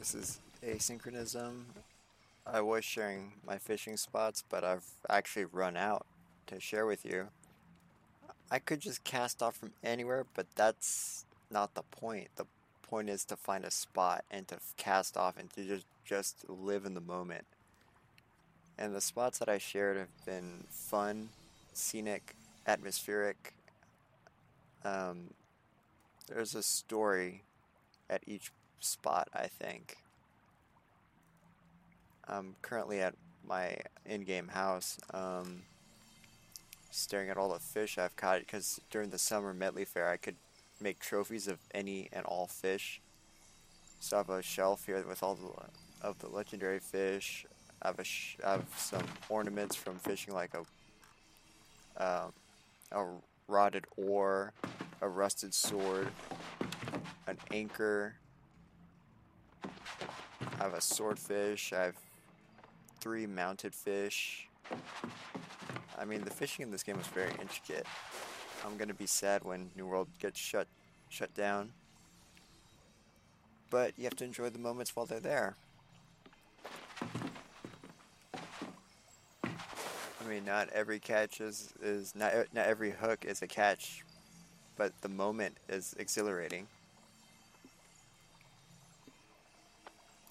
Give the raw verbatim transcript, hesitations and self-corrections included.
This is Asynchronism. I was sharing my fishing spots, but I've actually run out to share with you. I could just cast off from anywhere, but that's not the point. The point is to find a spot and to f- cast off and to just just live in the moment. And the spots that I shared have been fun, scenic, atmospheric. Um, there's a story at each spot, I think. I'm currently at my in-game house, um, staring at all the fish I've caught because during the summer Medley Fair I could make trophies of any and all fish. So I have a shelf here with all the of the legendary fish. I have a sh I have some ornaments from fishing like a um, a rotted oar, a rusted sword, an anchor. I have a swordfish. I have three mounted fish. I mean, the fishing in this game is very intricate. I'm gonna be sad when New World gets shut shut down, but you have to enjoy the moments while they're there. I mean, not every catch is is not e- not every hook is a catch, but the moment is exhilarating.